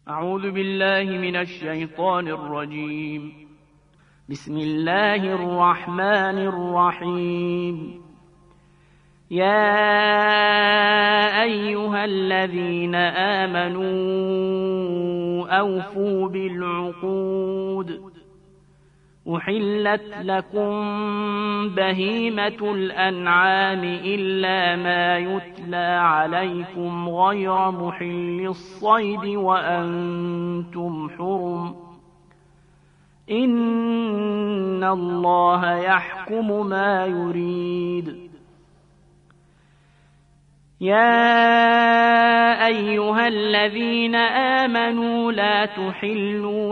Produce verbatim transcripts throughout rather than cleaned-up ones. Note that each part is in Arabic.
أعوذ بالله من الشيطان الرجيم. بسم الله الرحمن الرحيم. يا أيها الذين آمنوا أوفوا بالعقود. أحلت لكم بهيمة الأنعام إلا ما يتلى عليكم غير محل الصيد وأنتم حرم. إن الله يحكم ما يريد. يا أيها الذين آمنوا لا تحلوا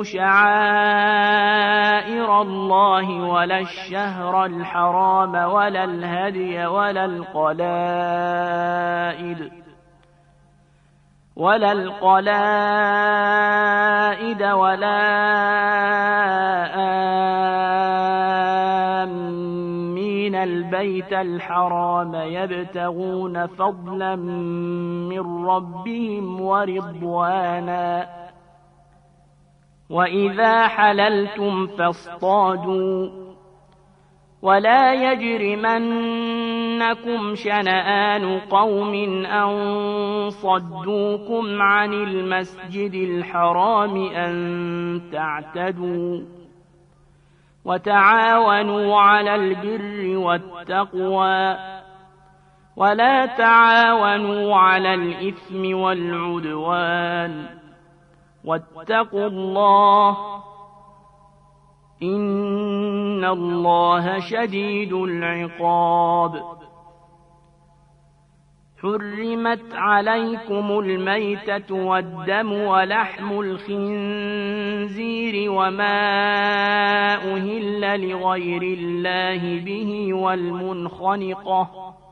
شعائر الله ولا الشهر الحرام ولا الهدي ولا القلائد ولا القلائد ولا آمين البيت الحرام يبتغون فضلا من ربهم ورضوانا. وإذا حللتم فاصطادوا ولا يجرمنكم شنآن قوم أن صدوكم عن المسجد الحرام أن تعتدوا. وتعاونوا على البر والتقوى ولا تعاونوا على الإثم والعدوان. واتقوا الله إن الله شديد العقاب. حرمت عليكم الميتة والدم ولحم الخنزير وما أهل لغير الله به والمنخنقة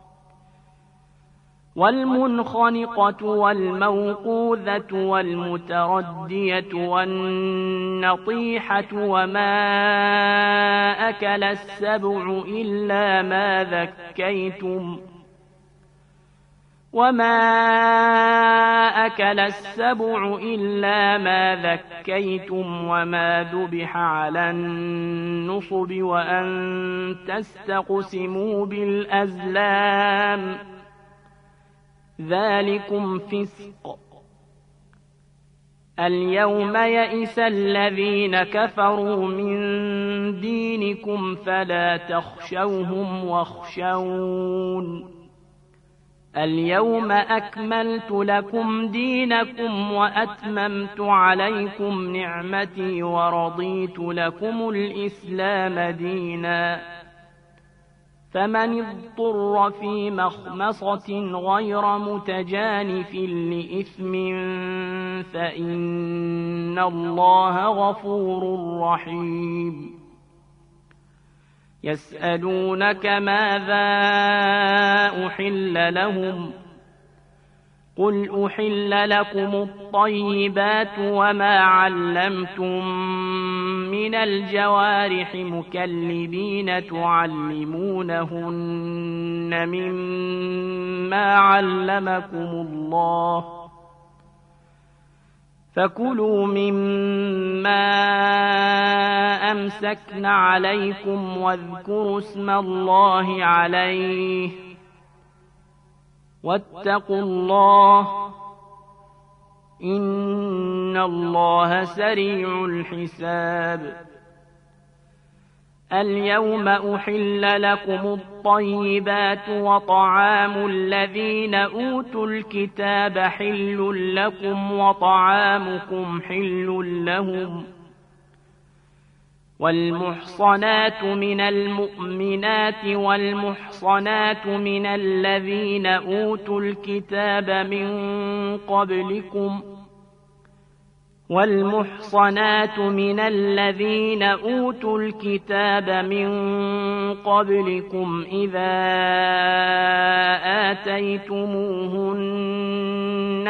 والمنخنقة والموقوذة والمتردية والنطيحة وما أكل السبع إلا ما ذكيتم وما أكل السبع إلا ما ذكيتم وما ذبح على النصب وأن تستقسموا بالأزلام ذلكم فسق. اليوم يئس الذين كفروا من دينكم فلا تخشوهم واخشون. اليوم أكملت لكم دينكم وأتممت عليكم نعمتي ورضيت لكم الإسلام دينا. فمن اضطر في مخمصة غير متجانف لإثم فإن الله غفور رحيم. يسألونك ماذا أحل لهم قل أحل لكم الطيبات وما علمتم من الجوارح مكلبين تعلمونهن مما علمكم الله فكلوا مما أمسكن عليكم واذكروا اسم الله عليه واتقوا الله إن الله سريع الحساب. اليوم أحل لكم الطيبات وطعام الذين أوتوا الكتاب حل لكم وطعامكم حل لهم. والمحصنات من المؤمنات والمحصنات من الذين أوتوا الكتاب من قبلكم والمحصنات من الذين أوتوا الكتاب من قبلكم إذا آتيتموهن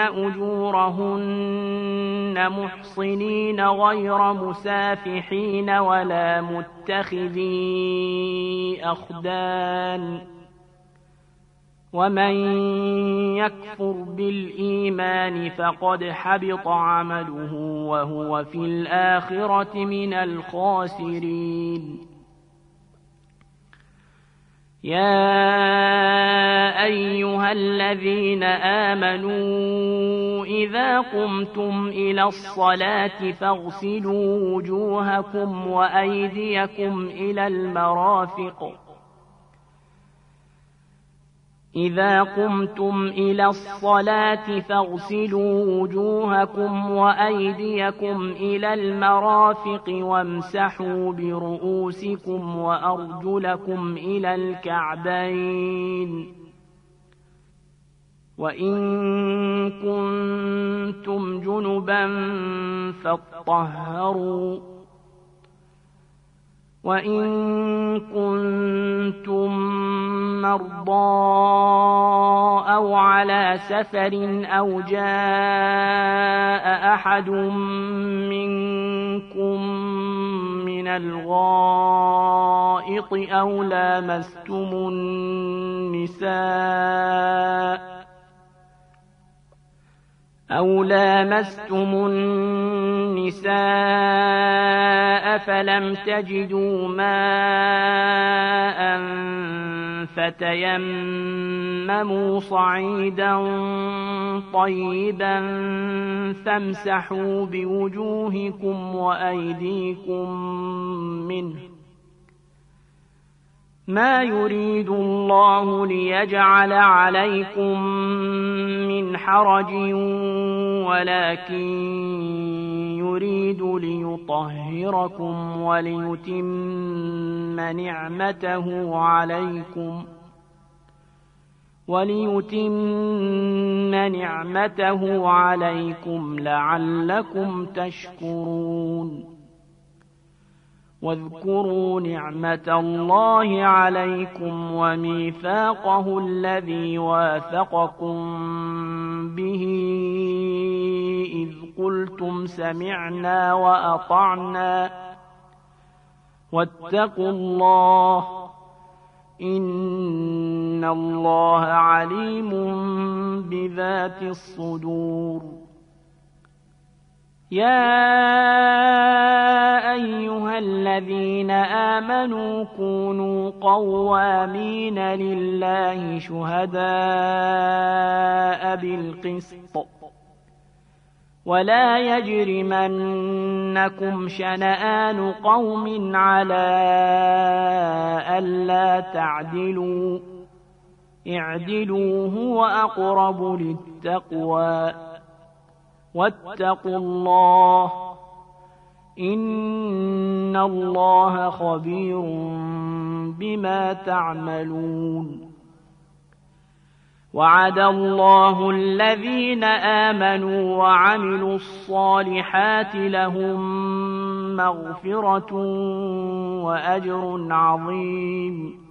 أجورهن محصنين غير مسافحين ولا متخذي أخدان ومن يكفر بالإيمان فقد حبط عمله وهو في الآخرة من الخاسرين. يا أيها الذين آمنوا إذا قمتم إلى الصلاة فاغسلوا وجوهكم وأيديكم إلى المرافق إذا قمتم إلى الصلاة فاغسلوا وجوهكم وأيديكم إلى المرافق وامسحوا برؤوسكم وأرجلكم إلى الكعبين وإن كنتم جنبا فاطهروا وإن كنتم مرضى أو على سفر أو جاء أحد منكم من الغائط أو لامستم النساء أو لامستم النساء فلم تجدوا ماء فتيمموا صعيدا طيبا فامسحوا بوجوهكم وأيديكم منه ما يريد الله ليجعل عليكم من حرج ولكن يريد ليطهركم وليتم نعمته عليكم وليتم نعمته عليكم لعلكم تشكرون. واذكروا نعمة الله عليكم وميثاقه الذي واثقكم به إذ قلتم سمعنا وأطعنا واتقوا الله إن الله عليم بذات الصدور. يا أيها الذين آمنوا كونوا قوامين لله شهداء بالقسط ولا يجرمنكم شنآن قوم على ألا تعدلوا اعدلوا هو أقرب للتقوى واتقوا الله إن الله خبير بما تعملون. وعد الله الذين آمنوا وعملوا الصالحات لهم مغفرة وأجر عظيم.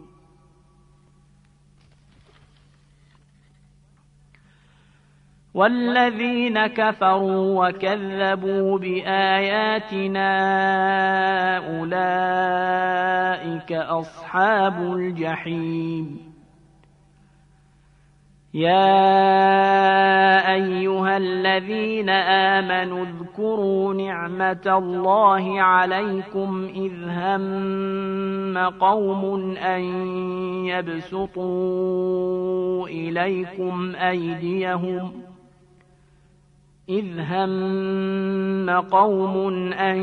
والذين كفروا وكذبوا بآياتنا أولئك أصحاب الجحيم. يا أيها الذين آمنوا اذكروا نعمة الله عليكم إذ هم قوم أن يبسطوا إليكم أيديهم إذ هم قوم أن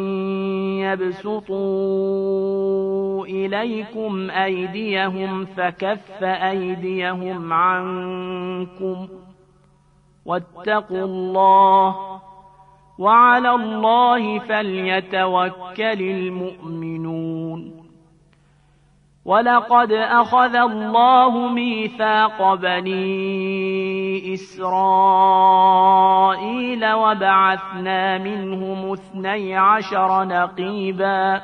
يبسطوا إليكم أيديهم فكف أيديهم عنكم واتقوا الله وعلى الله فليتوكل المؤمنون. ولقد أخذ الله ميثاق بني إسرائيل وبعثنا منهم اثني عشر نقيبا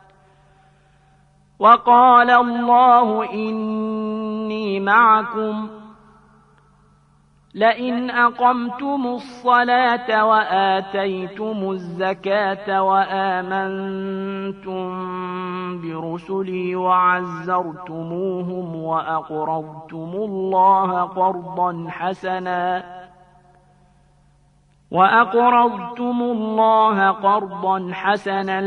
وقال الله إني معكم لئن أقمتم الصلاة وآتيتم الزكاة وآمنتم برسلي وعزرتموهم وأقرضتم الله قرضا حسنا وأقرضتم الله قرضا حسنا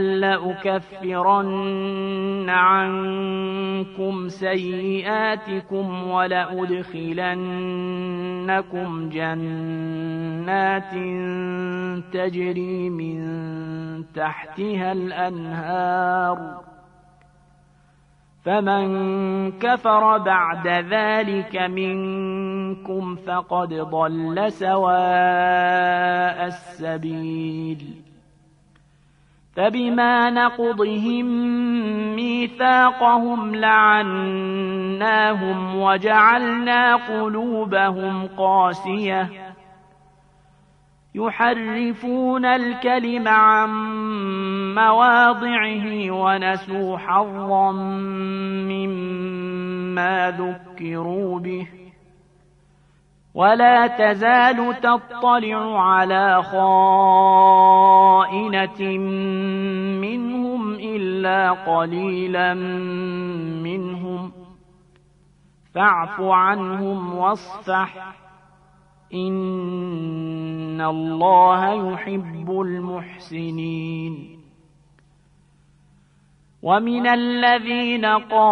لأكفرن عنكم سيئاتكم ولأدخلنكم جنات تجري من تحتها الأنهار فمن كفر بعد ذلك منكم فقد ضل سواء السبيل فبما نقضهم ميثاقهم لعناهم وجعلنا قلوبهم قاسية يحرفون الكلم عن مواضعه ونسوا حظا مما ذكروا به ولا تزال تطلع على خائنة منهم إلا قليلا منهم فاعف عنهم واصفح إن الله يحب المحسنين ومن الذين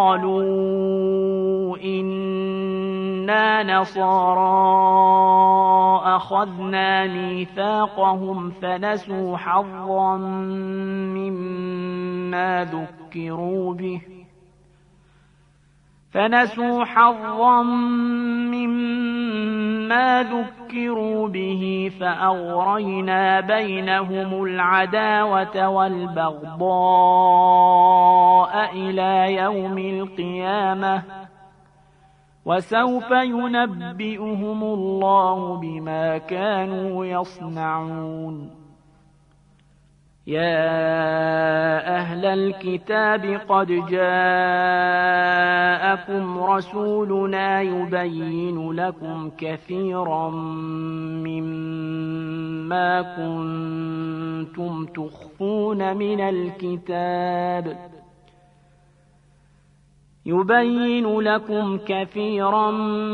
قالوا إنا نصارى أخذنا ميثاقهم فنسوا حظا مما ذكروا به فنسوا حظا مما ذكروا به فأغرينا بينهم العداوة والبغضاء إلى يوم القيامة وسوف ينبئهم الله بما كانوا يصنعون يا أهل الكتاب قد جاءكم رسولنا يبين لكم كثيرا مما كنتم تخفون من الكتاب يبين لكم كثيرا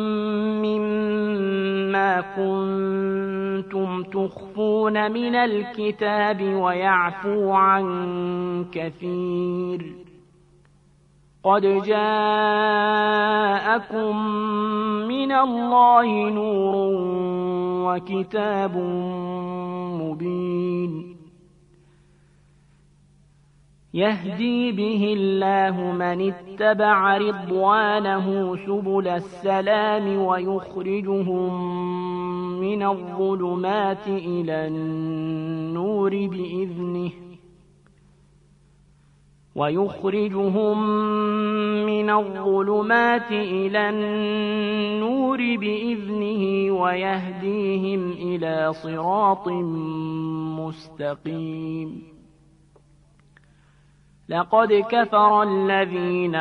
مما كنتم تخفون من الكتاب ويعفو عن كثير قد جاءكم من الله نور وكتاب مبين يهدي به الله من اتبع رضوانه سبل السلام ويخرجهم من الظلمات إلى النور بإذنه ويخرجهم من الظلمات إلى النور بإذنه ويهديهم إلى صراط مستقيم لقد كفر الذين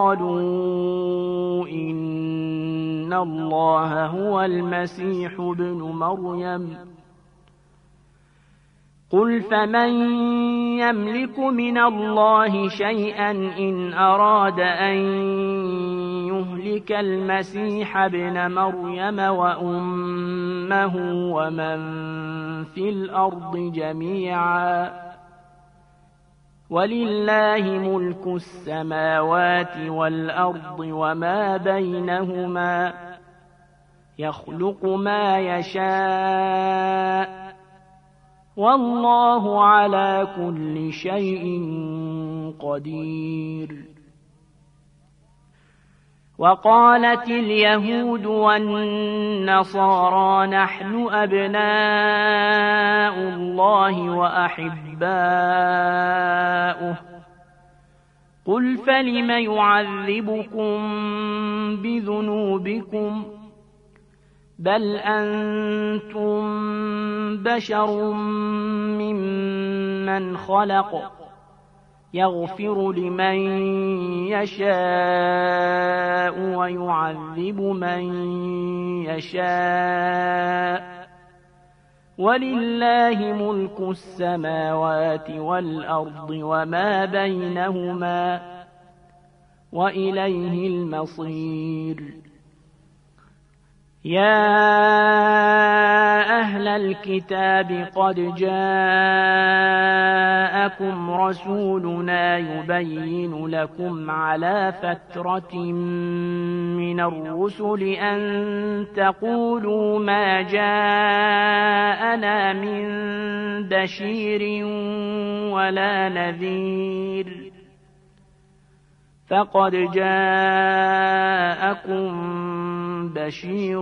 قالوا إن الله هو المسيح ابن مريم قل فمن يملك من الله شيئا إن أراد أن يهلك المسيح ابن مريم وأمه ومن في الأرض جميعا ولله ملك السماوات والأرض وما بينهما يخلق ما يشاء والله على كل شيء قدير وقالت اليهود والنصارى نحن أبناء الله وأحباؤه قل فلم يعذبكم بذنوبكم بل أنتم بشر ممن خلق يغفر لمن يشاء ويعذب من يشاء ولله ملك السماوات والأرض وما بينهما وإليه المصير. يا أهل الكتاب قد جاءكم رسولنا يبين لكم على فترة من الرسل أن تقولوا ما جاءنا من بشير ولا نذير فقد جاءكم بشير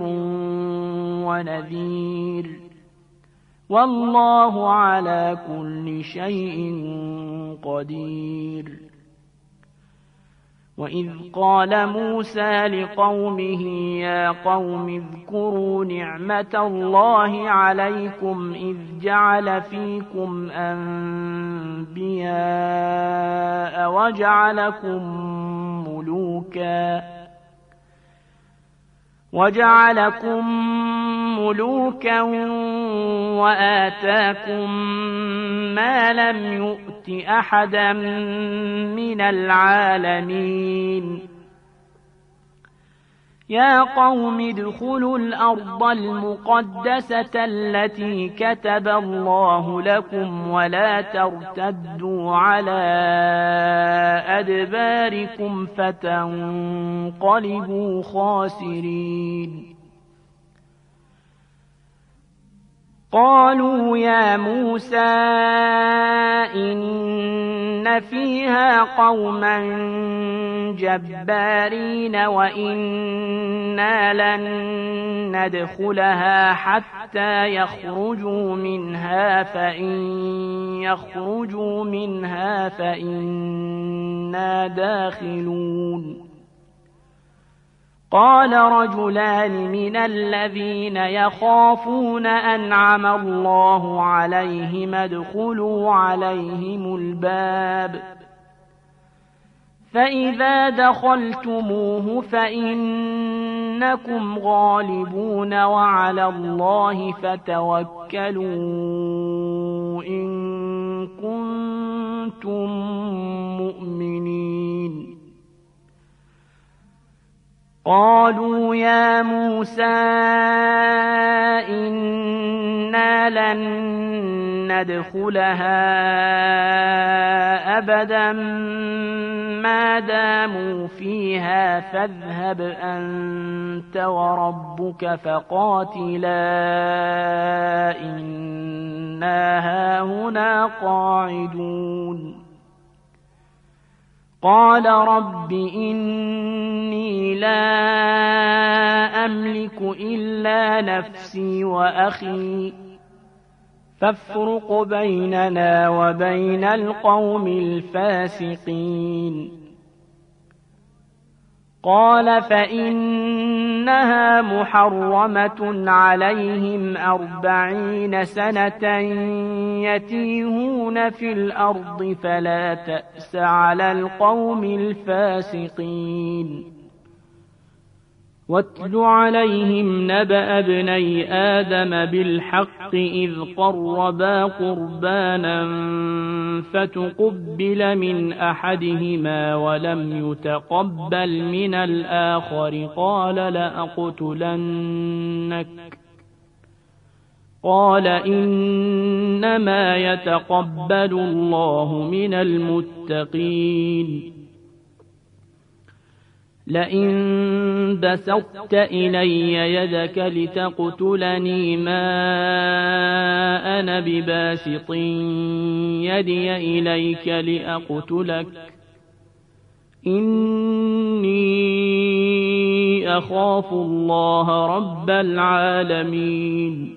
ونذير والله على كل شيء قدير. وإذ قال موسى لقومه يا قوم اذكروا نعمة الله عليكم إذ جعل فيكم أنبياء وجعلكم ملوكا وجعلكم ملوكا وآتاكم ما لم يؤت أحدا من العالمين. يا قوم ادخلوا الأرض المقدسة التي كتب الله لكم ولا ترتدوا على أدباركم فتنقلبوا خاسرين. قالوا يا موسى إن فيها قوما جبارين وإنا لن ندخلها حتى يخرجوا منها فإن يخرجوا منها فإنا داخلون. قال رجلان من الذين يخافون أنعم الله عليهم ادخلوا عليهم الباب فإذا دخلتموه فإنكم غالبون وعلى الله فتوكلوا إن كنتم مؤمنين. قالوا يا موسى إنا لن ندخلها أبدا ما داموا فيها فاذهب أنت وربك فقاتلا إنا هاهنا قاعدون. قال رب إني لا أملك إلا نفسي وأخي فافرق بيننا وبين القوم الفاسقين. قال فإنها محرمة عليهم أربعين سنة يتيهون في الأرض فلا تأس على القوم الفاسقين. واتل عليهم نبأ ابني آدم بالحق إذ قربا قربانا فتقبل من أحدهما ولم يتقبل من الآخر قال لأقتلنك قال إنما يتقبل الله من المتقين. لئن بسطت إلي يدك لتقتلني ما أنا بباسط يدي إليك لأقتلك إني أخاف الله رب العالمين.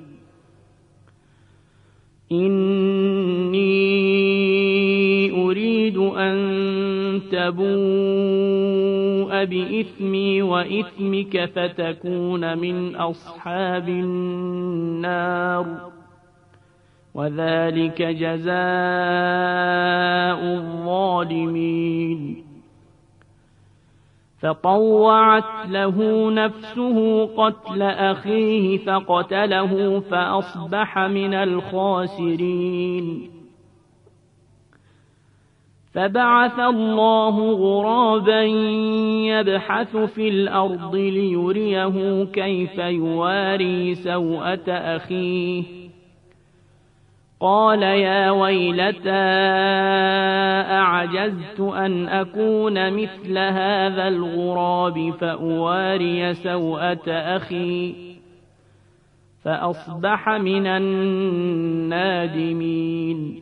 إني أريد أن تبوء بإثمي وإثمك فتكون من أصحاب النار وذلك جزاء الظالمين. فطوعت له نفسه قتل أخيه فقتله فأصبح من الخاسرين. فبعث الله غرابا يبحث في الأرض ليريه كيف يواري سوءة أخيه قال يا ويلتى أعجزت أن أكون مثل هذا الغراب فأواري سوءة أخي فأصبح من النادمين.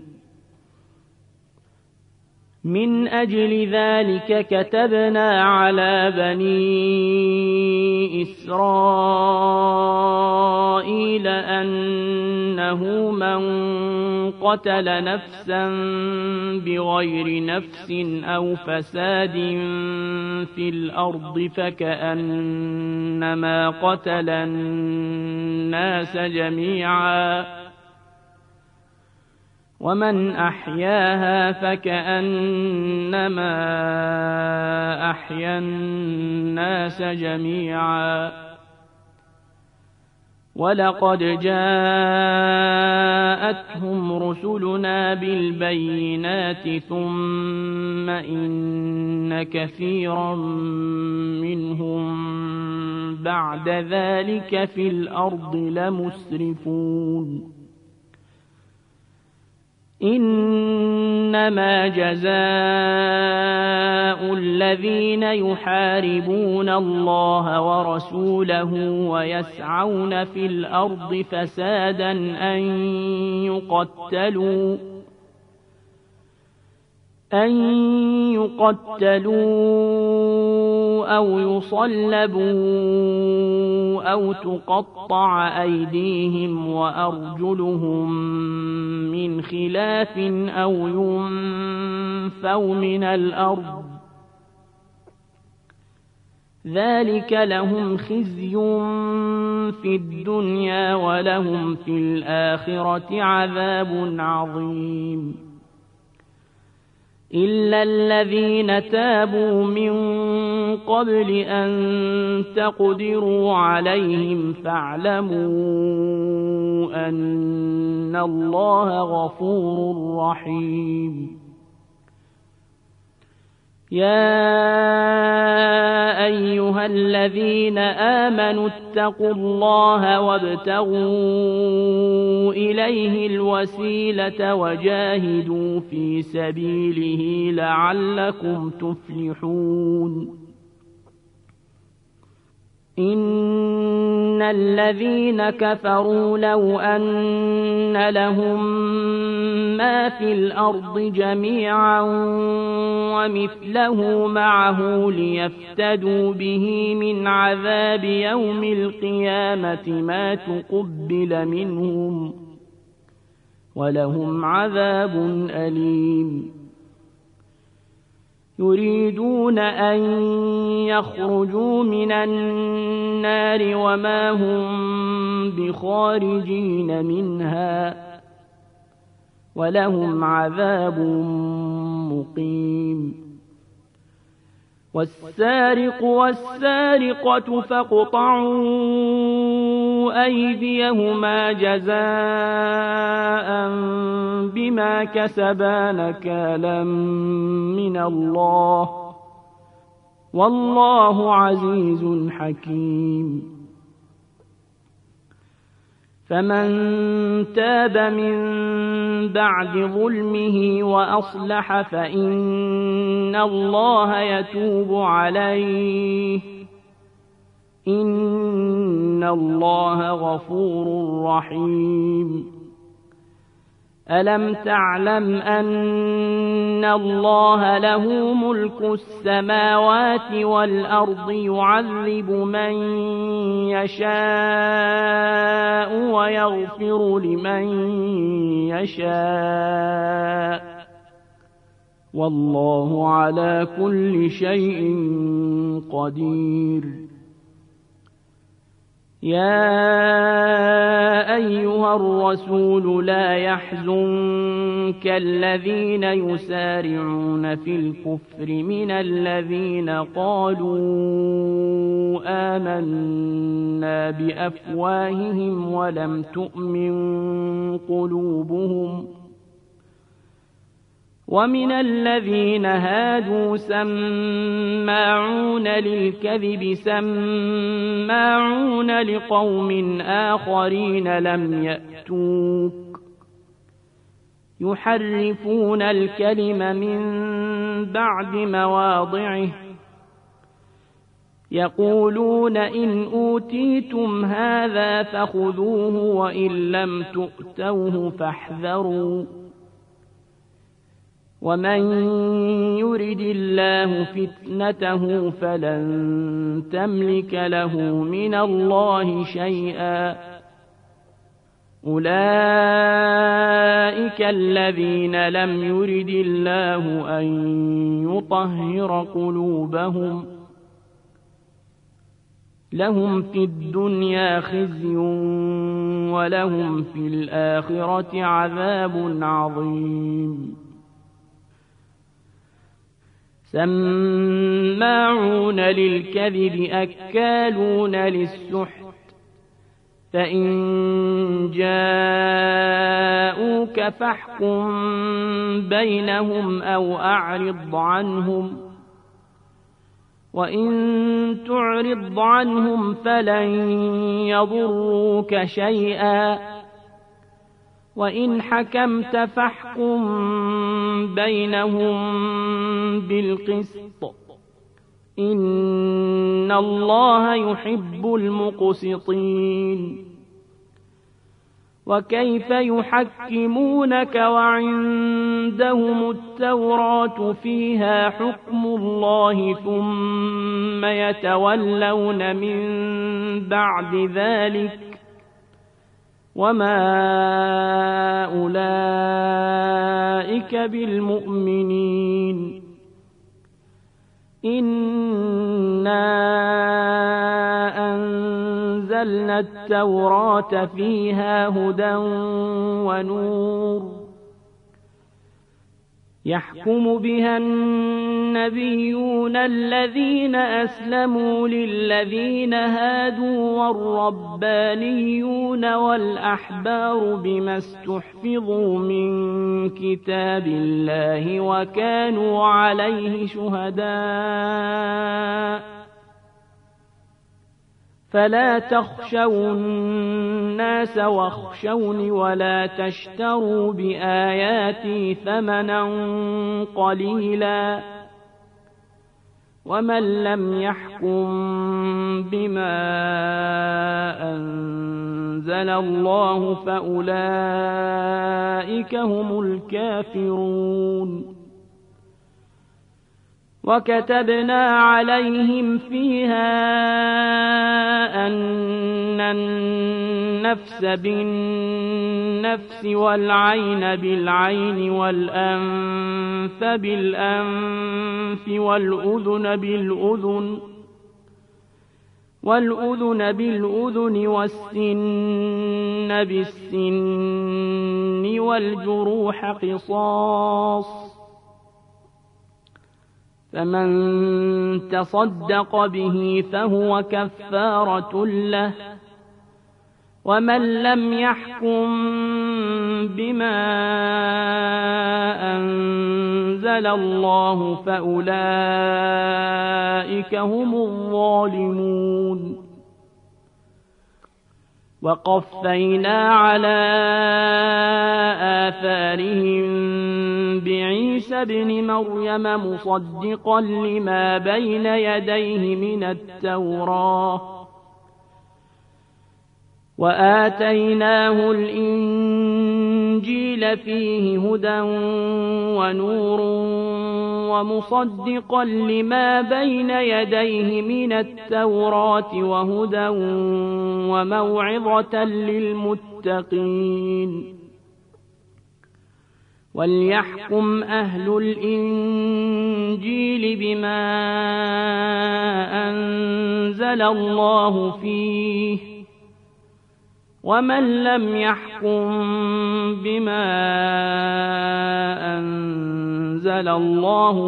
من أجل ذلك كتبنا على بني إسرائيل أنه من قتل نفسا بغير نفس أو فساد في الأرض فكأنما قتل الناس جميعا ومن أحياها فكأنما أحيا الناس جميعا. ولقد جاءتهم رسلنا بالبينات ثم إن كثيرا منهم بعد ذلك في الأرض لمسرفون. إنما جزاء الذين يحاربون الله ورسوله ويسعون في الأرض فسادا أن يقتلوا أن يقتلوا أو يصلبوا أو تقطع أيديهم وأرجلهم من خلاف أو ينفوا من الأرض ذلك لهم خزي في الدنيا ولهم في الآخرة عذاب عظيم. إلا الذين تابوا من قبل أن تقدروا عليهم فاعلموا أن الله غفور رحيم. يا أيها الذين آمنوا اتقوا الله وابتغوا إليه الوسيلة وجاهدوا في سبيله لعلكم تفلحون. إن الذين كفروا لو أن لهم ما في الأرض جميعا ومثله معه ليفتدوا به من عذاب يوم القيامة ما تقبل منهم ولهم عذاب أليم. يريدون أن يخرجوا من النار وما هم بخارجين منها ولهم عذاب مقيم. والسارق والسارقة فاقطعوا أيديهما جزاء بما كسبا نكالا من الله والله عزيز حكيم. فمن تاب من بعد ظلمه وأصلح فإن الله يتوب عليه إن الله غفور رحيم. ألم تعلم أن الله له ملك السماوات والأرض يعذب من يشاء ويغفر لمن يشاء والله على كل شيء قدير. يا أيها الرسول لا يحزنك الذين يسارعون في الكفر من الذين قالوا آمنا بأفواههم ولم تؤمن قلوبهم ومن الذين هادوا سماعون للكذب سماعون لقوم آخرين لم يأتوك يحرفون الكلم من بعد مواضعه يقولون إن أوتيتم هذا فخذوه وإن لم تؤتوه فاحذروا ومن يرد الله فتنته فلن تملك له من الله شيئا أولئك الذين لم يرد الله أن يطهر قلوبهم لهم في الدنيا خزي ولهم في الآخرة عذاب عظيم سماعون للكذب أكالون للسحت فإن جاءوك فاحكم بينهم أو أعرض عنهم وإن تعرض عنهم فلن يضروك شيئا وإن حكمت فاحكم بينهم بالقسط إن الله يحب المقسطين وكيف يحكمونك وعندهم التوراة فيها حكم الله ثم يتولون من بعد ذلك وما أولئك بالمؤمنين إنا أنزلنا التوراة فيها هدى ونور يحكم بها النبيون الذين أسلموا للذين هادوا والربانيون والأحبار بما استحفظوا من كتاب الله وكانوا عليه شهداء فلا تخشوا الناس واخشوني ولا تشتروا بآياتي ثمنا قليلا ومن لم يحكم بما أنزل الله فأولئك هم الكافرون وكتبنا عليهم فيها أن النفس بالنفس والعين بالعين والأنف بالأنف والأذن بالأذن والأذن بالأذن والسن بالسن والجروح قصاص فمن تصدق به فهو كفارة له ومن لم يحكم بما أنزل الله فأولئك هم الظالمون وقفينا على آثارهم بعيسى ابن مريم مصدقا لما بين يديه من التوراة وآتيناه الإنجيل فيه هدى ونور ومصدقا لما بين يديه من التوراة وهدى وموعظة للمتقين وليحكم أهل الإنجيل بما أنزل الله فيه ومن لم يحكم بما أنزل الله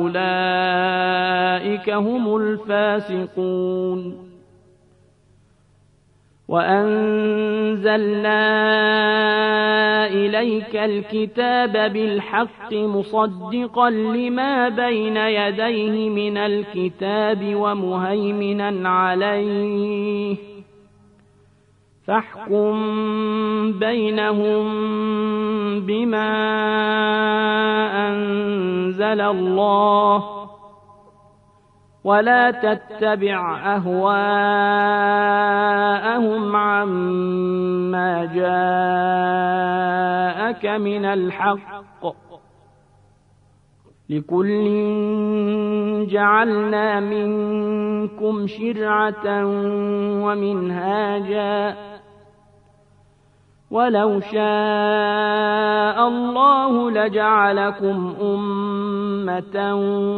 فأولئك هم الفاسقون. وأنزلنا إليك الكتاب بالحق مصدقا لما بين يديه من الكتاب ومهيمنا عليه فاحكم بينهم بما أنزل الله ولا تتبع أهواءهم عما جاءك من الحق لكل جعلنا منكم شرعة ومنهاجا ولو شاء الله لجعلكم أمة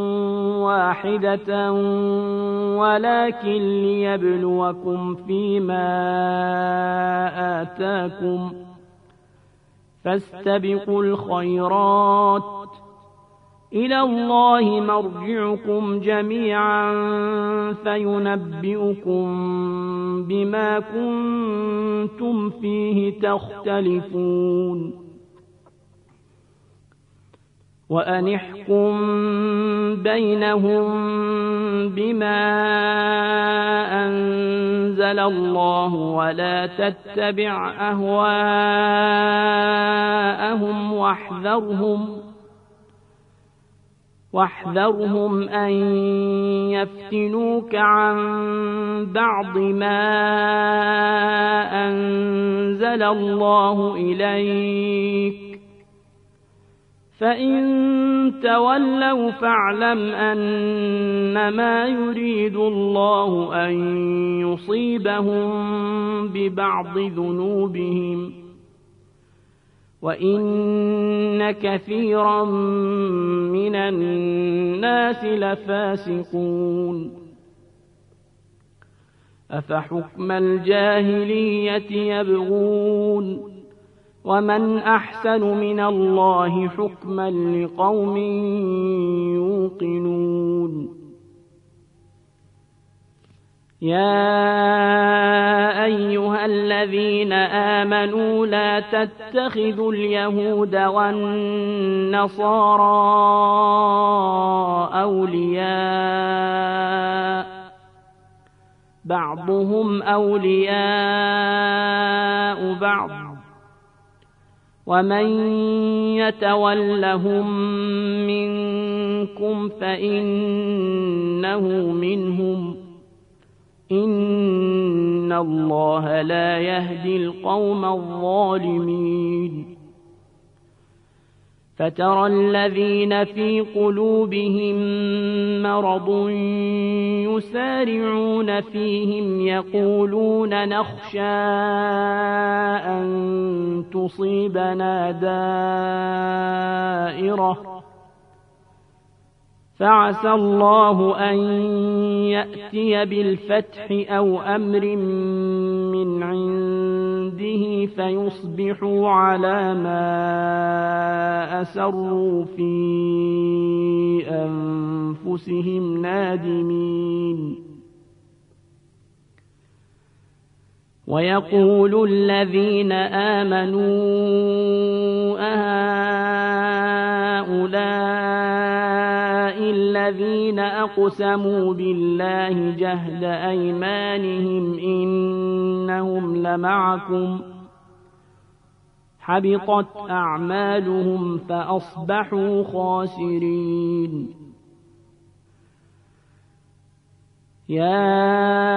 واحدة ولكن ليبلوكم فيما آتاكم فاستبقوا الخيرات إلى الله مرجعكم جميعا فينبئكم بما كنتم فيه تختلفون. وأن احكم بينهم بما أنزل الله ولا تتبع أهواءهم واحذرهم واحذرهم أن يفتنوك عن بعض ما أنزل الله إليك فإن تولوا فاعلم أنما يريد الله أن يصيبهم ببعض ذنوبهم وإن كثيرا من الناس لفاسقون. أفحكم الجاهلية يبغون ومن أحسن من الله حكما لقوم يوقنون. يا أيها الذين آمنوا لا تتخذوا اليهود والنصارى أولياء بعضهم أولياء بعض ومن يتولهم منكم فإنه منهم إن الله لا يهدي القوم الظالمين. فترى الذين في قلوبهم مرض يسارعون فيهم يقولون نخشى أن تصيبنا دائرة فعسى الله أن يأتي بالفتح أو أمر من عنده فيصبحوا على ما أسروا في أنفسهم نادمين. ويقول الذين آمنوا أهؤلاء الذين أقسموا بالله جهد أيمانهم إنهم لمعكم حبطت أعمالهم فأصبحوا خاسرين. يا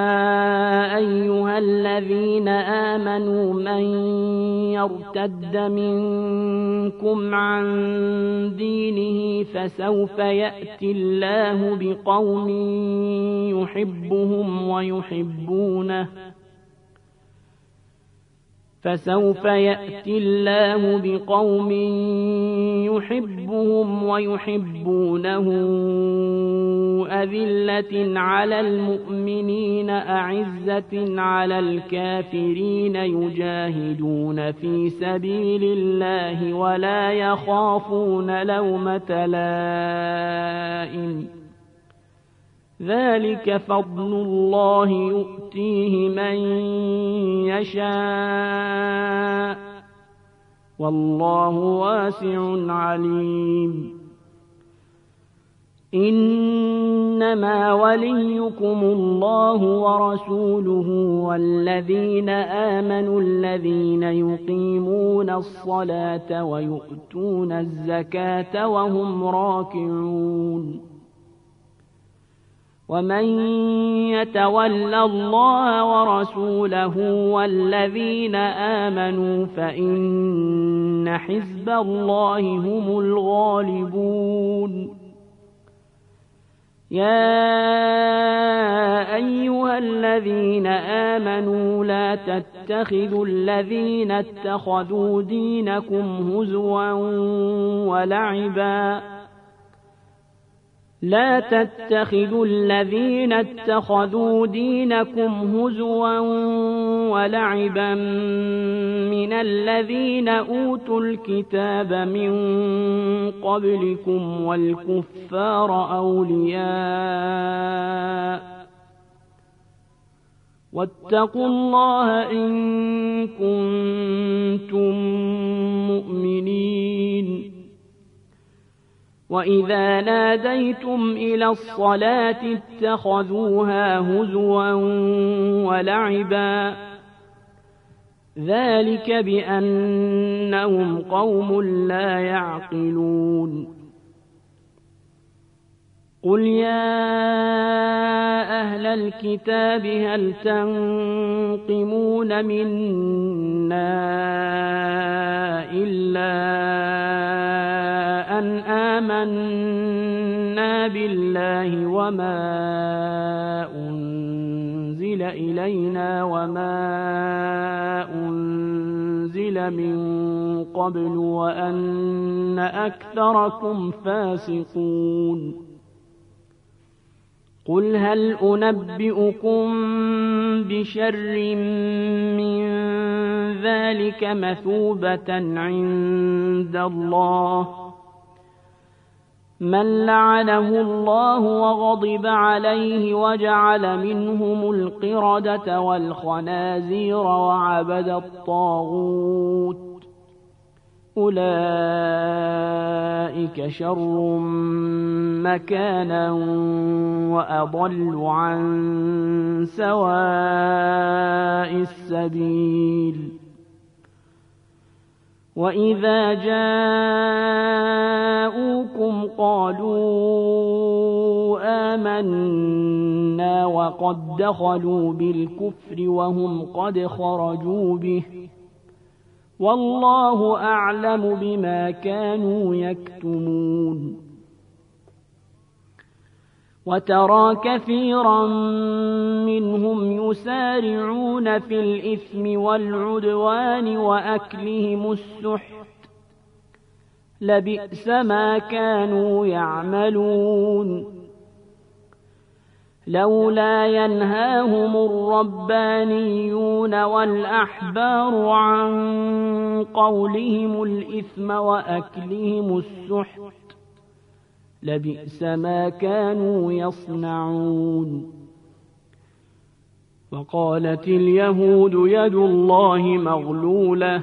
أيها الذين آمنوا من يرتد منكم عن دينه فسوف يأتي الله بقوم يحبهم ويحبونه فسوف يأتي الله بقوم يحبهم ويحبونه أذلة على المؤمنين أعزة على الكافرين يجاهدون في سبيل الله ولا يخافون لومة لائم ذلك فضل الله يؤتيه من يشاء والله واسع عليم إنما وليكم الله ورسوله والذين آمنوا الذين يقيمون الصلاة ويؤتون الزكاة وهم راكعون ومن يتول الله ورسوله والذين آمنوا فإن حزب الله هم الغالبون يا أيها الذين آمنوا لا تتخذوا الذين اتخذوا دينكم هزوا ولعبا لا تتخذوا الذين اتخذوا دينكم هزوا ولعبا من الذين أوتوا الكتاب من قبلكم والكفار أولياء واتقوا الله إن كنتم مؤمنين وإذا ناديتم إلى الصلاة اتخذوها هزوا ولعبا ذلك بأنهم قوم لا يعقلون قل يا أهل الكتاب هل تنقمون منا إلا أن آمنا بالله وما أنزل إلينا وما أنزل من قبل وأن أكثركم فاسقون قل هل أنبئكم بشر من ذلك مثوبة عند الله من لعنه الله وغضب عليه وجعل منهم القردة والخنازير وعبد الطاغوت أولئك شر مكانا وأضل عن سواء السبيل وإذا جاءوكم قالوا آمنا وقد دخلوا بالكفر وهم قد خرجوا به والله أعلم بما كانوا يكتمون وترى كثيرا منهم يسارعون في الإثم والعدوان وأكلهم السحت لبئس ما كانوا يعملون لولا ينهاهم الربانيون والأحبار عن قولهم الإثم وأكلهم السحت لبئس ما كانوا يصنعون وقالت اليهود يد الله مغلولة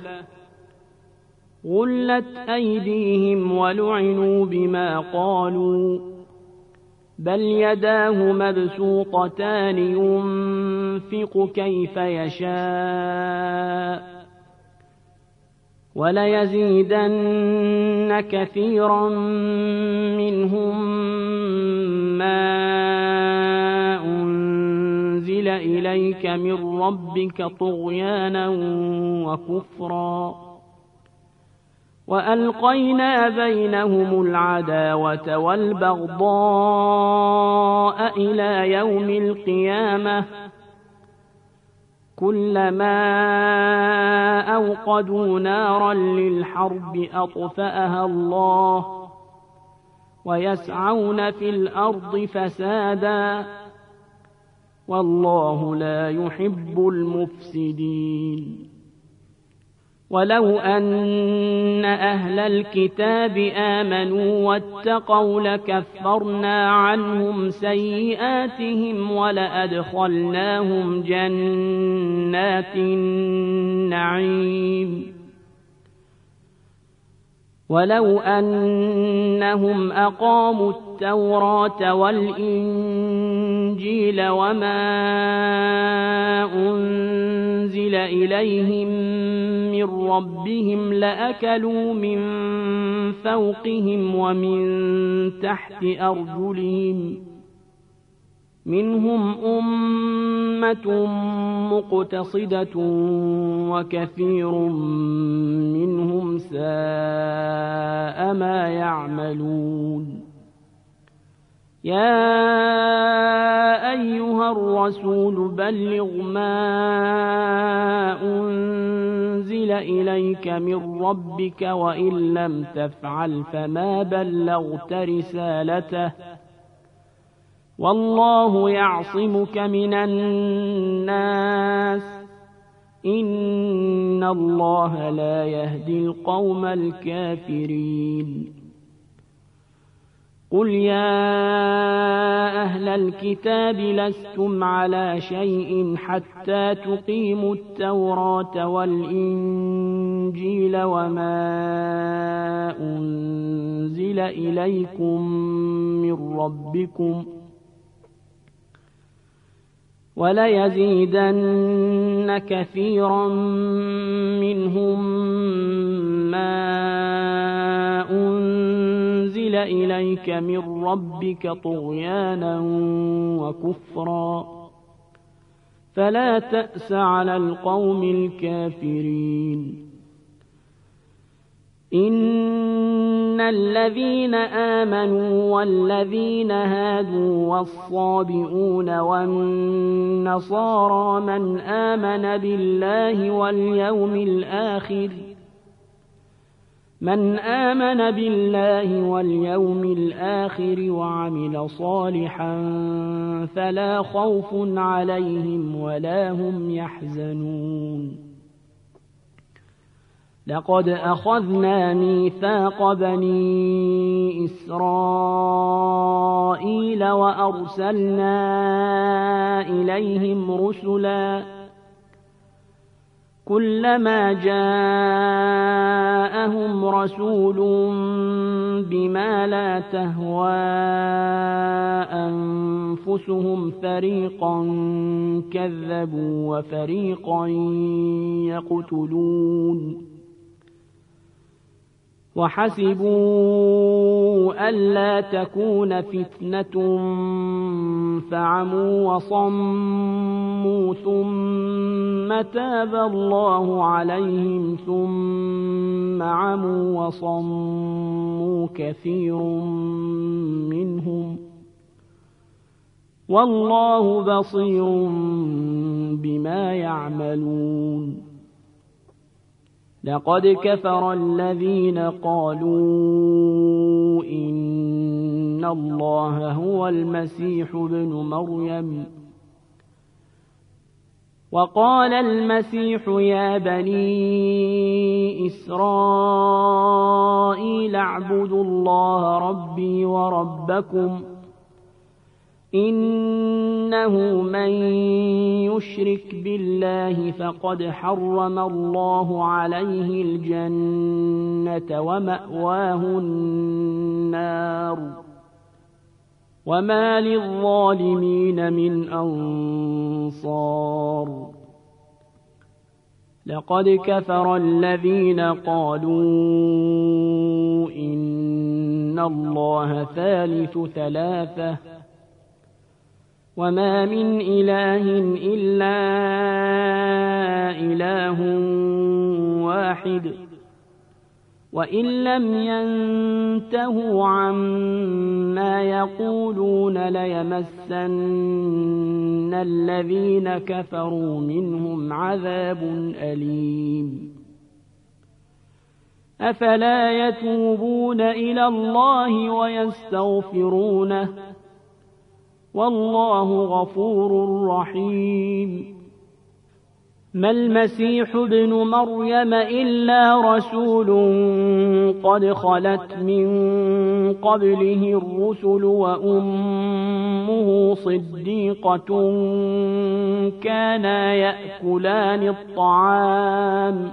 غلت أيديهم ولعنوا بما قالوا بل يداه مبسوطتان ينفق كيف يشاء وليزيدن كثيرا منهم ما أنزل إليك من ربك طغيانا وكفرا وألقينا بينهم العداوة والبغضاء إلى يوم القيامة كلما أوقدوا نارا للحرب أطفأها الله ويسعون في الأرض فسادا والله لا يحب المفسدين. ولو أن أهل الكتاب آمنوا واتقوا لكفرنا عنهم سيئاتهم ولأدخلناهم جنات النعيم. ولو أنهم أقاموا التوراة والإنجيل وما أنزل إليهم من ربهم لأكلوا من فوقهم ومن تحت أرجلهم منهم أمة مقتصدة وكثير منهم ساء ما يعملون. يا أيها الرسول بلغ ما أنزل إليك من ربك وإن لم تفعل فما بلغت رسالته والله يعصمك من الناس إن الله لا يهدي القوم الكافرين. قل يا أهل الكتاب لستم على شيء حتى تقيموا التوراة والإنجيل وما أنزل إليكم من ربكم وليزيدن كثيرا منهم ما أنزل إليك من ربك طغيانا وكفرا فلا تأس على القوم الكافرين. إن الذين آمنوا والذين هادوا والصابئون والنصارى من آمن بالله واليوم الآخر من آمن بالله واليوم الآخر وعمل صالحا فلا خوف عليهم ولا هم يحزنون. لقد أخذنا ميثاق بني إسرائيل وأرسلنا إليهم رسلا كلما جاءهم رسول بما لا تهوى أنفسهم فريقا كذبوا وفريقا يقتلون وحسبوا ألا تكون فتنة فعموا وصموا ثم تاب الله عليهم ثم عموا وصموا كثير منهم والله بصير بما يعملون. لقد كفر الذين قالوا إن الله هو المسيح ابن مريم وقال المسيح يا بني إسرائيل اعبدوا الله ربي وربكم إنه من يشرك بالله فقد حرم الله عليه الجنة ومأواه النار وما للظالمين من أنصار. لقد كفر الذين قالوا إن الله ثالث ثلاثة وما من إله إلا إله واحد وإن لم ينتهوا عما يقولون ليمسن الذين كفروا منهم عذاب أليم. أفلا يتوبون إلى الله ويستغفرونه والله غفور رحيم. ما المسيح ابن مريم إلا رسول قد خلت من قبله الرسل وأمه صديقة كانا يأكلان الطعام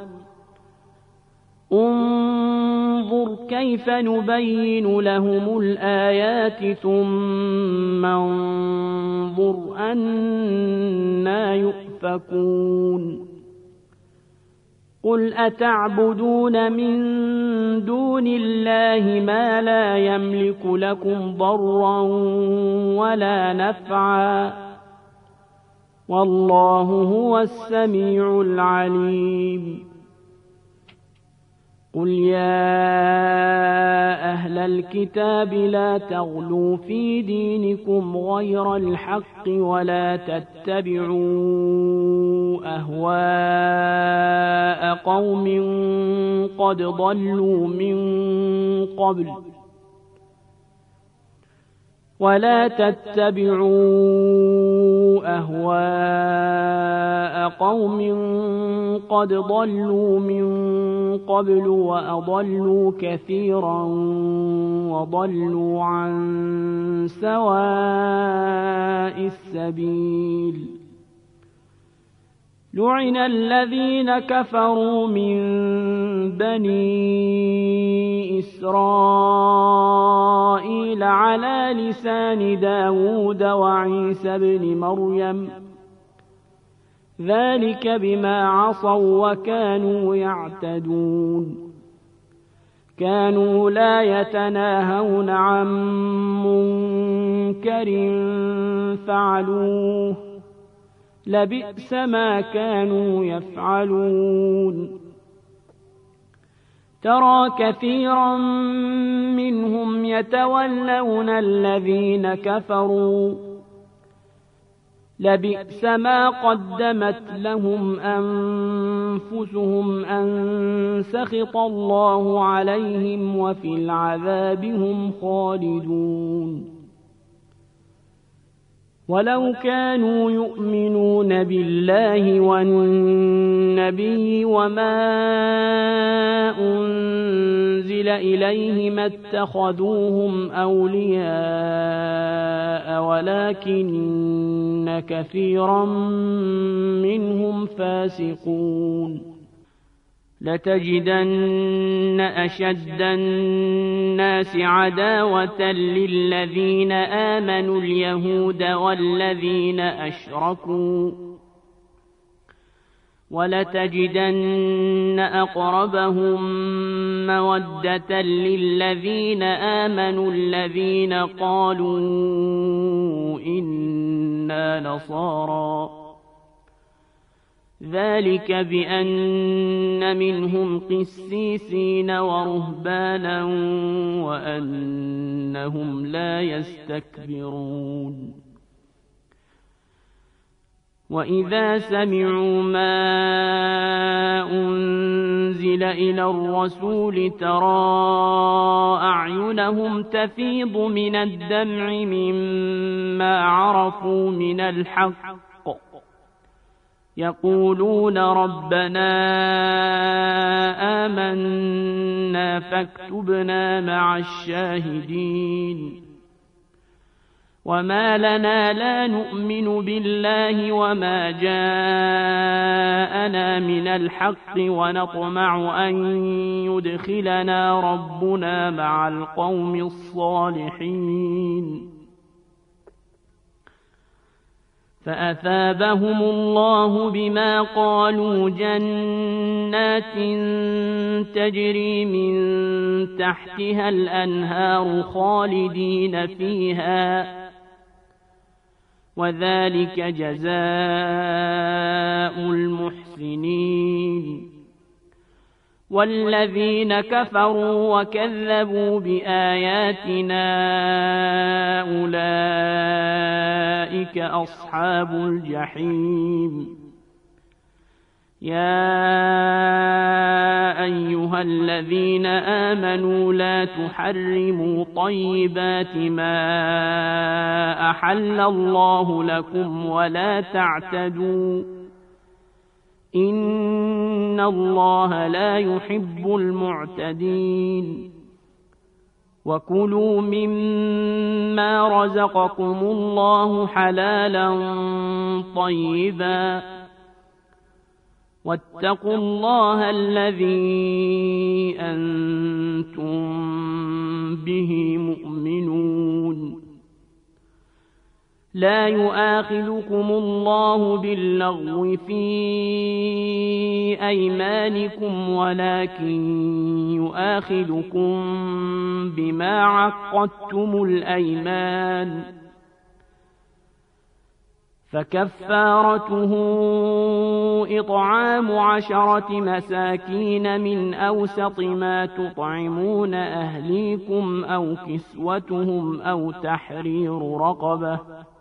انظر كيف نبين لهم الآيات ثم انظر أنى يؤفكون. قل أتعبدون من دون الله ما لا يملك لكم ضرا ولا نفعا والله هو السميع العليم. قل يا أهل الكتاب لا تغلوا في دينكم غير الحق ولا تتبعوا أهواء قوم قد ضلوا من قبل ولا تتبعوا أهواء قوم قد ضلوا من قبل وأضلوا كثيرا وضلوا عن سواء السبيل. لعن الذين كفروا من بني إسرائيل على لسان داود وعيسى بن مريم ذلك بما عصوا وكانوا يعتدون. كانوا لا يتناهون عن منكر فعلوه لبئس ما كانوا يفعلون. ترى كثيرا منهم يتولون الذين كفروا لبئس ما قدمت لهم أنفسهم أن سخط الله عليهم وفي العذاب هم خالدون. ولو كانوا يؤمنون بالله والنبي وما أنزل إليه ما اتخذوهم أولياء ولكن كثيرا منهم فاسقون. لتجدن أشد الناس عداوة للذين آمنوا اليهود والذين أشركوا ولتجدن أقربهم مودة للذين آمنوا الذين قالوا إنا نصارى ذلك بأن منهم قسيسين ورهبانا وأنهم لا يستكبرون. وإذا سمعوا ما أنزل إلى الرسول ترى أعينهم تفيض من الدمع مما عرفوا من الحق يقولون ربنا آمنا فاكتبنا مع الشاهدين. وما لنا لا نؤمن بالله وما جاءنا من الحق ونطمع أن يدخلنا ربنا مع القوم الصالحين. فأثابهم الله بما قالوا جنات تجري من تحتها الأنهار خالدين فيها وذلك جزاء المحسنين. والذين كفروا وكذبوا بآياتنا أولئك أصحاب الجحيم. يا أيها الذين آمنوا لا تحرموا طيبات ما أحل الله لكم ولا تعتدوا إن الله لا يحب المعتدين وكلوا مما رزقكم الله حلالا طيبا واتقوا الله الذي أنتم به مؤمنون لا يؤاخذكم الله باللغو في أيمانكم ولكن يؤاخذكم بما عقدتم الأيمان فكفارته إطعام عشرة مساكين من أوسط ما تطعمون أهليكم أو كسوتهم أو تحرير رقبة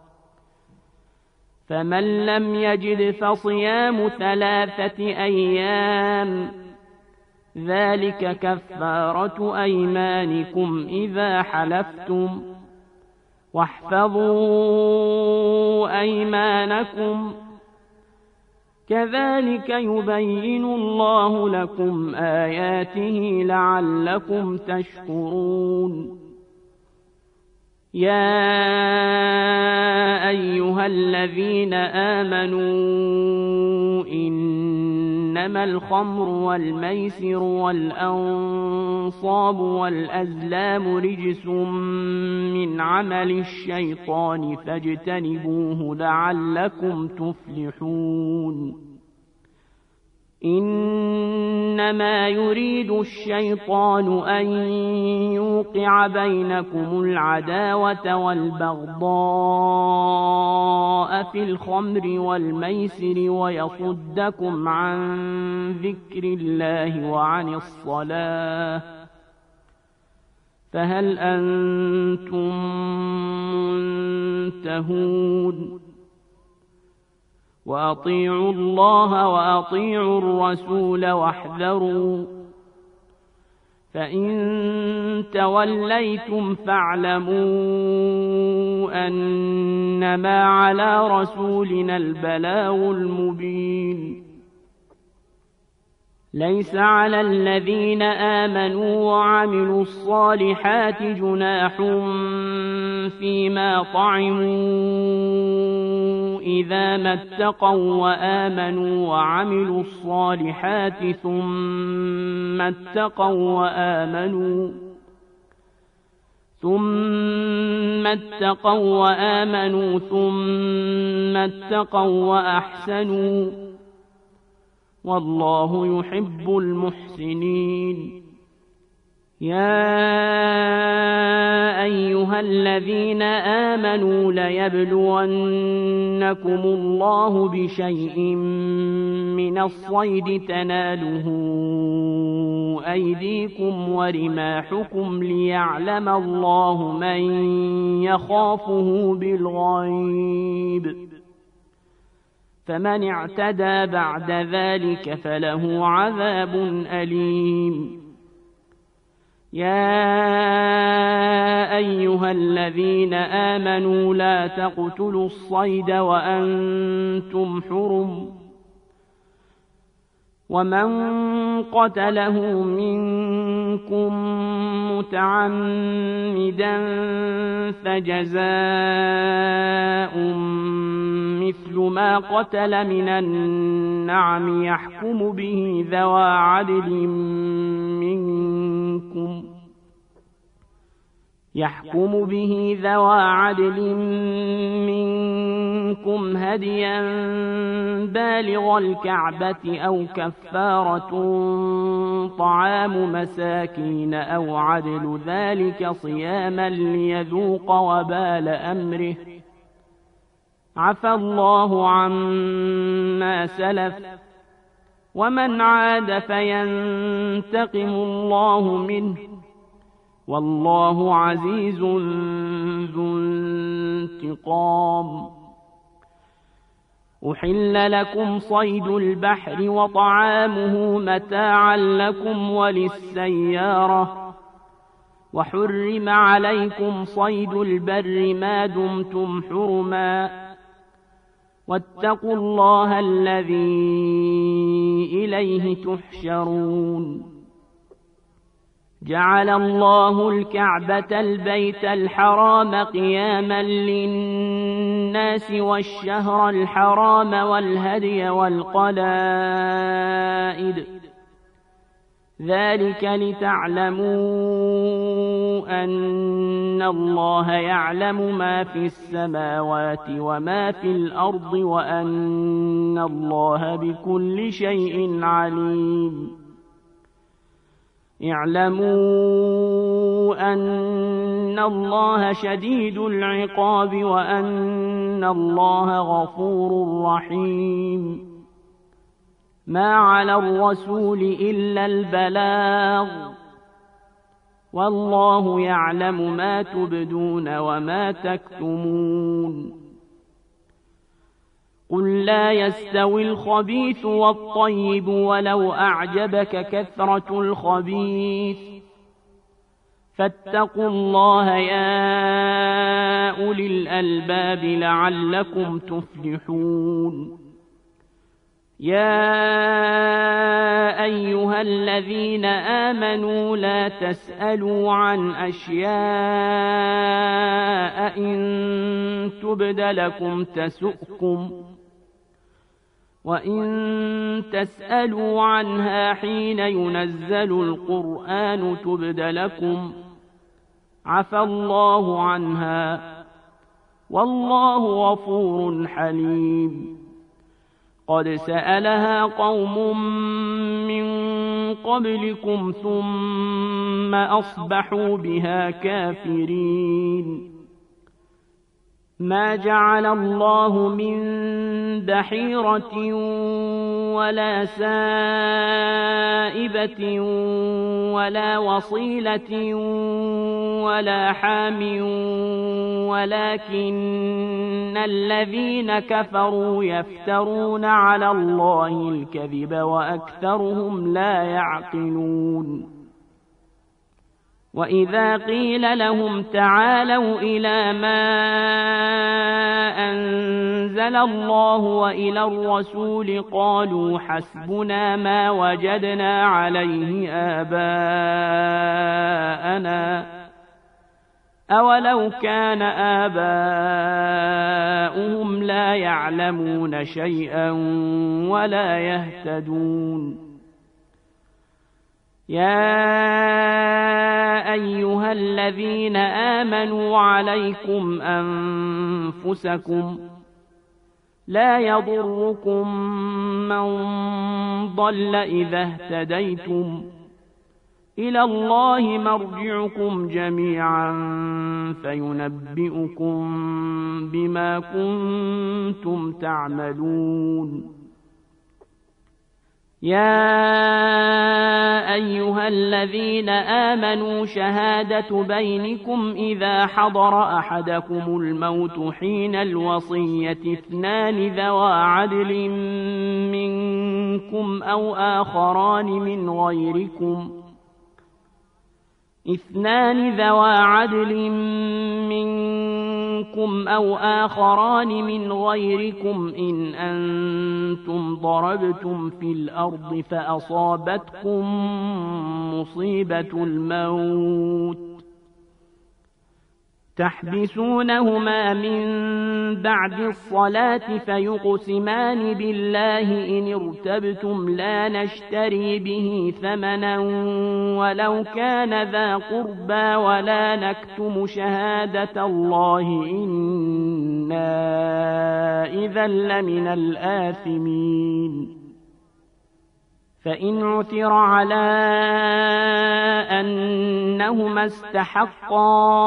فمن لم يجد فصيام ثلاثة أيام ذلك كفارة أيمانكم إذا حلفتم واحفظوا أيمانكم كذلك يبين الله لكم آياته لعلكم تشكرون يا أيها الذين آمنوا إنما الخمر والميسر والأنصاب والأزلام رجس من عمل الشيطان فاجتنبوه لعلكم تفلحون إنما يريد الشيطان أن يوقع بينكم العداوة والبغضاء في الخمر والميسر ويصدكم عن ذكر الله وعن الصلاة فهل أنتم منتهون وأطيعوا الله وأطيعوا الرسول واحذروا فإن توليتم فاعلموا أنما على رسولنا البلاغ المبين ليس على الذين آمنوا وعملوا الصالحات جناح فيما طعموا إذا ما اتقوا وآمنوا وعملوا الصالحات ثم اتقوا وآمنوا ثم اتقوا وآمنوا ثم اتقوا وأحسنوا والله يحب المحسنين يا أيها الذين آمنوا ليبلونكم الله بشيء من الصيد تناله أيديكم ورماحكم ليعلم الله من يخافه بالغيب فمن اعتدى بعد ذلك فله عذاب أليم يا أيها الذين آمنوا لا تقتلوا الصيد وأنتم حرم ومن قتله منكم متعمدا فجزاء مثل ما قتل من النعم يحكم به ذوى عدل منكم يحكم به ذوى عدل منكم هديا بالغ الكعبة أو كفارة طعام مساكين أو عدل ذلك صياما ليذوق وبال أمره عفى الله عما سلف ومن عاد فينتقم الله منه والله عزيز ذو انتقام أحل لكم صيد البحر وطعامه متاعا لكم وللسيارة وحرم عليكم صيد البر ما دمتم حرما واتقوا الله الذي إليه تحشرون جعل الله الكعبة البيت الحرام قياما للناس والشهر الحرام والهدي والقلائد ذلك لتعلموا أن الله يعلم ما في السماوات وما في الأرض وأن الله بكل شيء عليم اعلموا أن الله شديد العقاب وأن الله غفور رحيم ما على الرسول إلا البلاغ والله يعلم ما تبدون وما تكتمون قل لا يستوي الخبيث والطيب ولو أعجبك كثرة الخبيث فاتقوا الله يا أولي الألباب لعلكم تفلحون يا أيها الذين آمنوا لا تسألوا عن أشياء إن تبد لكم تسؤكم وإن تسألوا عنها حين ينزل القرآن تبد لكم عفى الله عنها والله غفور حليم قد سألها قوم من قبلكم ثم أصبحوا بها كافرين ما جعل الله من بحيرة ولا سائبة ولا وصيلة ولا حام ولكن الذين كفروا يفترون على الله الكذب وأكثرهم لا يعقلون وإذا قيل لهم تعالوا إلى ما أنزل الله وإلى الرسول قالوا حسبنا ما وجدنا عليه آباءنا أولو كان آباؤهم لا يعلمون شيئا ولا يهتدون يا أيها الذين آمنوا عليكم أنفسكم لا يضركم من ضل إذا اهتديتم إلى الله مرجعكم جميعا فينبئكم بما كنتم تعملون يا أيها الذين آمنوا شهادة بينكم إذا حضر أحدكم الموت حين الوصية اثنان ذوى عدل منكم أو آخران من غيركم اثنان ذوى عدل منكم أو آخران من غيركم إن أنتم ضربتم في الأرض فأصابتكم مصيبة الموت تحبسونهما من بعد الصلاة فيقسمان بالله إن ارتبتم لا نشتري به ثمنا ولو كان ذا قربى ولا نكتم شهادة الله إنا إذا لمن الآثمين فإن عثر على أنهما استحقا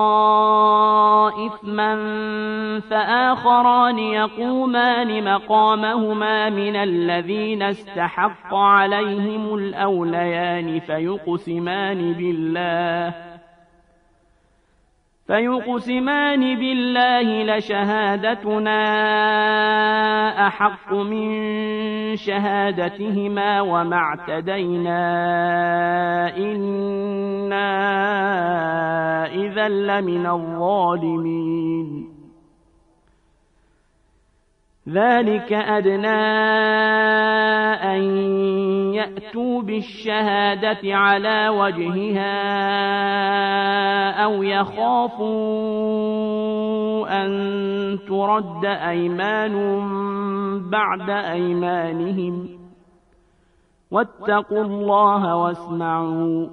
إثما فآخران يقومان مقامهما من الذين استحق عليهم الأوليان فيقسمان بالله فيقسمان بالله لشهادتنا أحق من شهادتهما وما اعتدينا إنا إذا لمن الظالمين. ذلك أدنى أن يأتوا بالشهادة على وجهها أو يخافوا أن ترد أيمان بعد أيمانهم واتقوا الله واسمعوا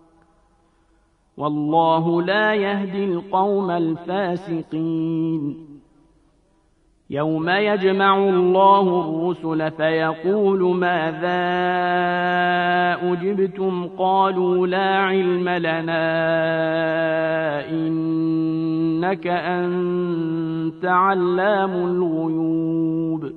والله لا يهدي القوم الفاسقين. يوم يجمع الله الرسل فيقول ماذا أجبتم قالوا لا علم لنا إنك أنت علام الغيوب.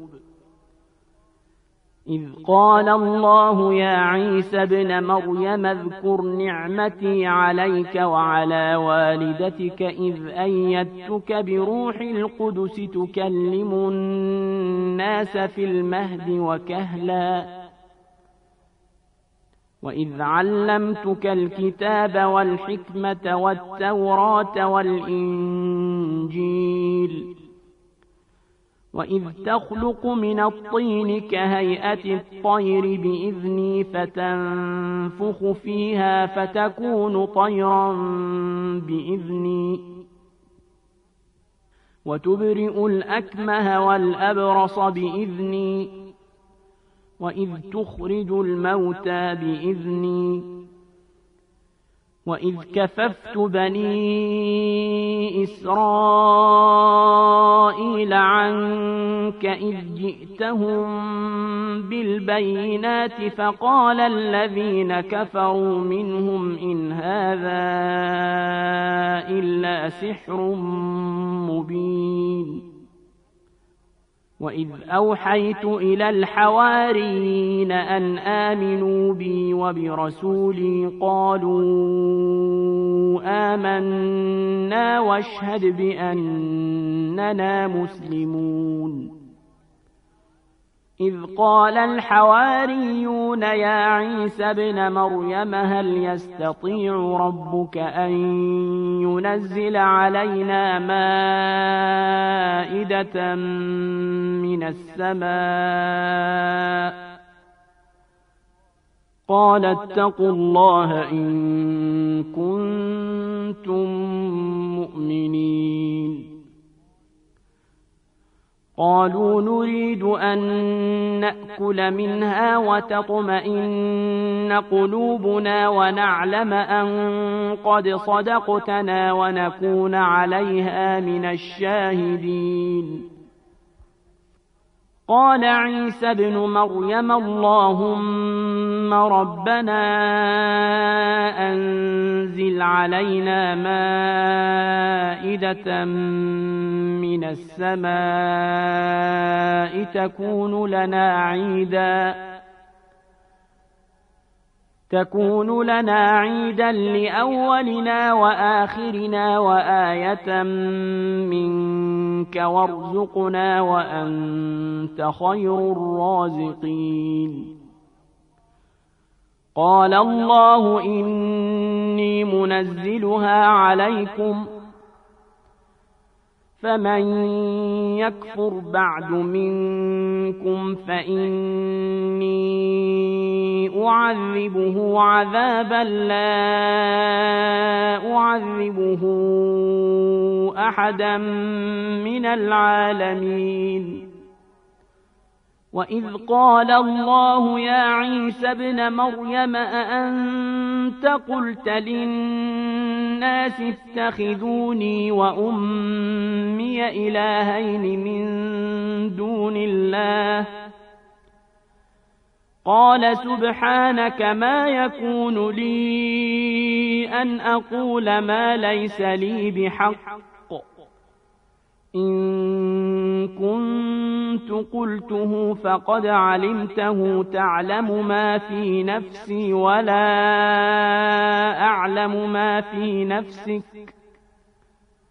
إذ قال الله يا عيسى ابن مريم اذكر نعمتي عليك وعلى والدتك إذ أيدتك بروح القدس تكلم الناس في المهد وكهلا وإذ علمتك الكتاب والحكمة والتوراة والإنجيل وإذ تخلق من الطين كهيئة الطير بإذني فتنفخ فيها فتكون طيرا بإذني وتبرئ الأكمه والأبرص بإذني وإذ تخرج الموتى بإذني وإذ كففت بني إسرائيل عنك إذ جئتهم بالبينات فقال الذين كفروا منهم إن هذا إلا سحر مبين. وإذ أوحيت إلى الحواريين أن آمنوا بي وبرسولي قالوا آمنا واشهد بأننا مسلمون. إذ قال الحواريون يا عيسى ابن مريم هل يستطيع ربك أن ينزل علينا مائدة من السماء قال اتقوا الله إن كنتم مؤمنين. قالوا نريد أن نأكل منها وتطمئن قلوبنا ونعلم أن قد صدقتنا ونكون عليها من الشاهدين. قال عيسى ابن مريم اللهم ربنا أنزل علينا مائدة من السماء تكون لنا عيدا تكون لنا عيدا لأولنا وآخرنا وآية منك وارزقنا وأنت خير الرازقين. قال الله إني منزلها عليكم فمن يكفر بعد منكم فإني أعذبه عذابا لا أعذبه أحدا من العالمين. وإذ قال الله يا عيسى ابن مريم أأنت قلت للناس اتخذوني وأمي إلهين من دون الله قال سبحانك ما يكون لي أن أقول ما ليس لي بحق إن كنت قلته فقد علمته تعلم ما في نفسي ولا أعلم ما في نفسك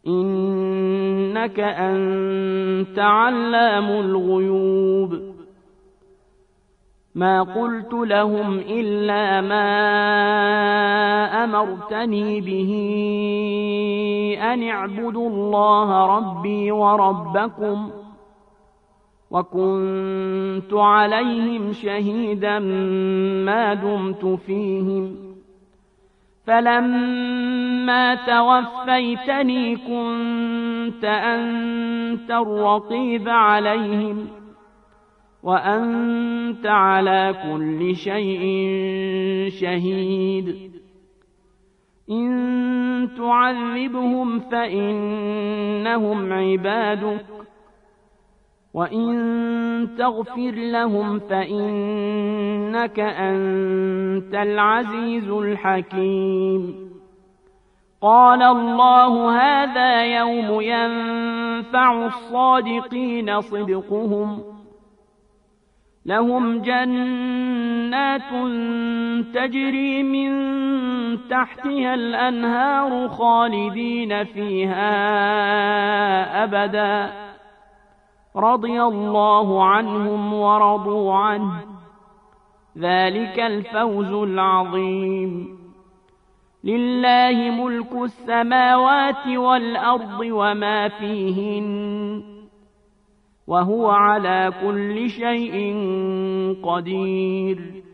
إنك أنت علام الغيوب ما قلت لهم إلا ما أمرتني به أن اعبدوا الله ربي وربكم وكنت عليهم شهيدا ما دمت فيهم فلما توفيتني كنت أنت الرقيب عليهم وأنت على كل شيء شهيد إن تعذبهم فإنهم عبادك وإن تغفر لهم فإنك أنت العزيز الحكيم قال الله هذا يوم ينفع الصادقين صدقهم لهم جنات تجري من تحتها الأنهار خالدين فيها أبدا رضي الله عنهم ورضوا عنه ذلك الفوز العظيم لله ملك السماوات والأرض وما فيهن وهو على كل شيء قدير